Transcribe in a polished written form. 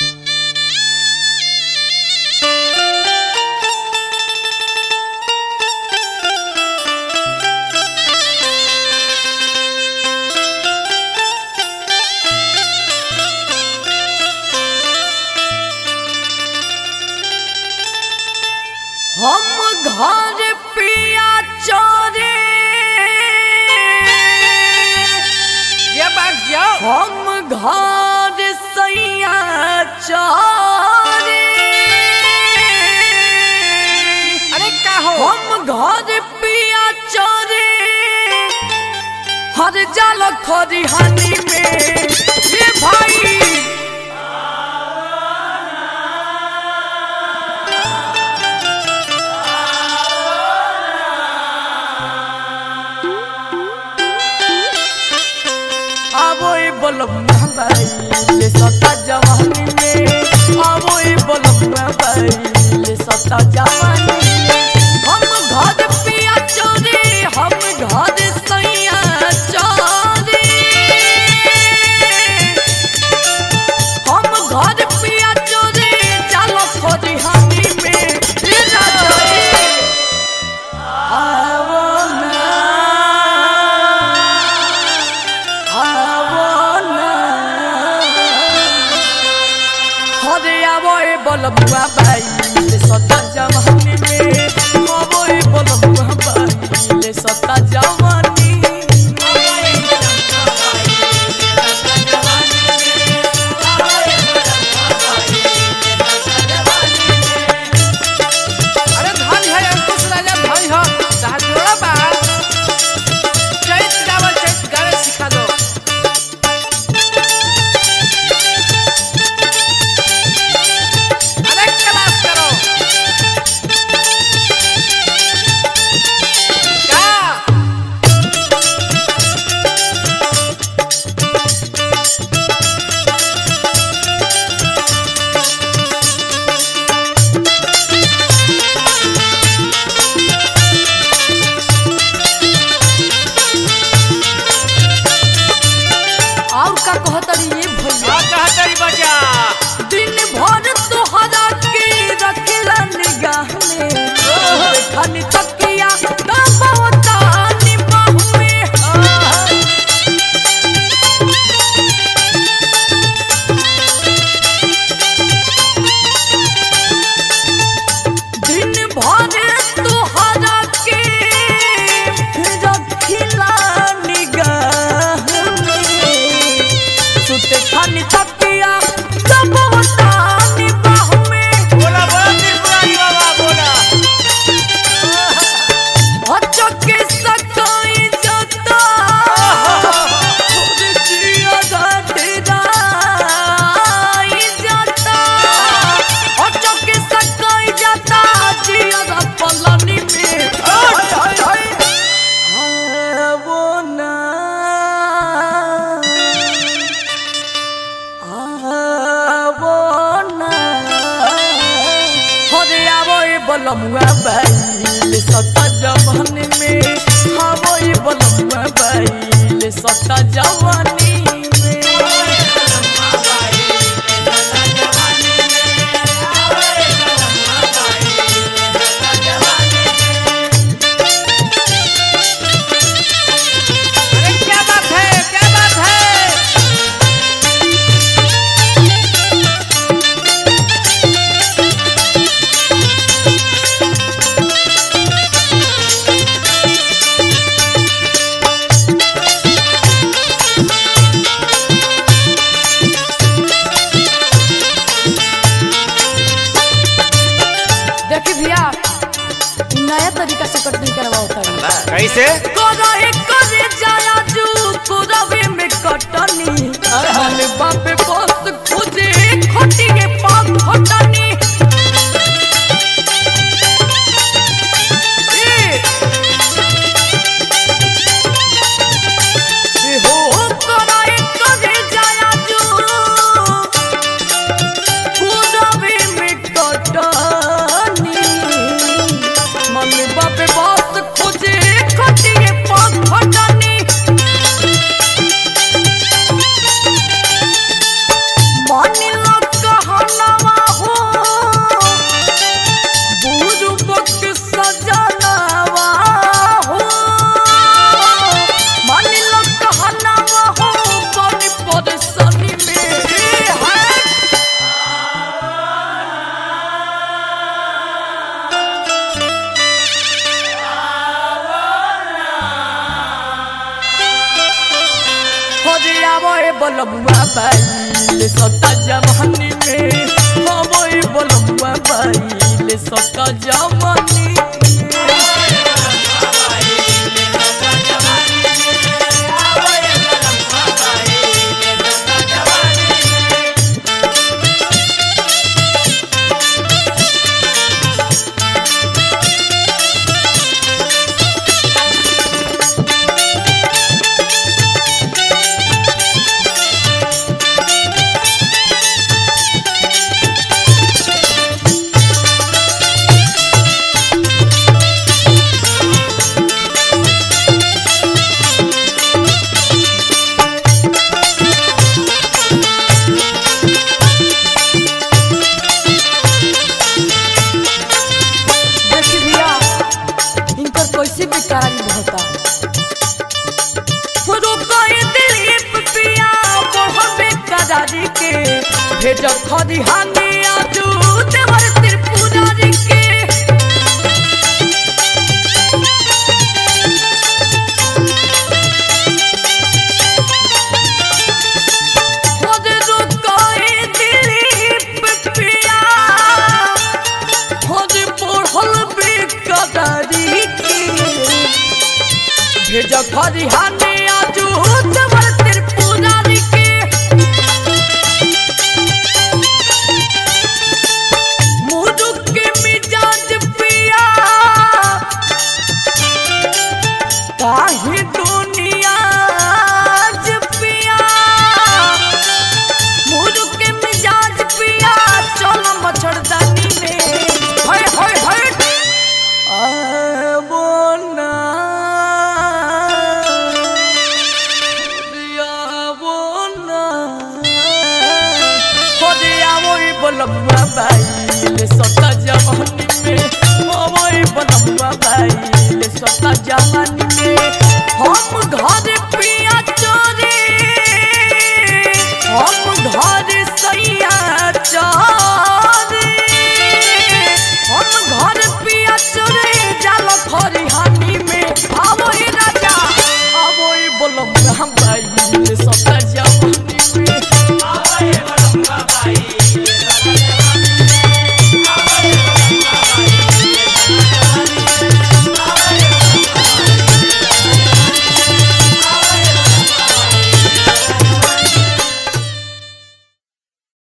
हम घर पिया चोरे ये बात जाओ हम घर सैया चोरे अरे का हो हम घर पिया चोरे हर जाल खरिहानी में ये भाई बोलबुआ भाई ले सता जवानी में आवो ए बोलबुआ भाई ले सता जवानी में हम घर पिया चोरे हम घर सैया चोरे हम घर पिया चोरे चलो खरिहानी में ले राजा आवो ना बोलबुआ भाई ले सता जवानी में आवो ए बोलबुआ भाई ले सता जवानी अरे धन है अंकुश राजा धन हो जहाँ जोड़ा बा चैत गावे सिखा दो दिन भर तोहरा के रखला निगाह में खाली तकिया दबावता निबाह में दिन भर तोहरा के रखला निगाह में सुते खाली तकिया दबावता निबाह में बोला बोला त्रिपुरारी बाबा बोला के सकाई जाता जिया घाटेरा जाता के सकाई जाता जिया पलनी में वो ना वो ना हरे आवो ए बोलबुआ भाई ले सता जवानी में आवो ए बोलबुआ भाई ले सता जवानी में अरे क्या बात है क्या बात है देखी भैया नया तरीका से कटनी करवाओ कैसे करे जाया जू कुरवे में कटनी हमें बापे बस खुदे खटी के पास खटनी हो करे जाया जू कुरवे में कटनी मम्मी बापे बस खुदे खटी के ले सता जवानी में अबोई बोलबुआ बाई ले सता जवानी कैसे बेकारी होता रुकाए दिलीप पिया बढ़बे करारी के भेज खरी हानि आजू देवर त्रिपुरारी के खुद रुकाए दिलीप पिया खुद बढ़बे करारी भेज खरी हानि आजू देवर त्रिपुरारी के मुरुक के मिजाज पिया काहे दुनिया पिया मुरुक के मिजाज पिया चलो मच्छरदानी में हाय हाय हाय बोना बोलबुआ बाई ले सता जवानी में अबोई बोलबुआ बाई ले सता जवानी में हम घर पे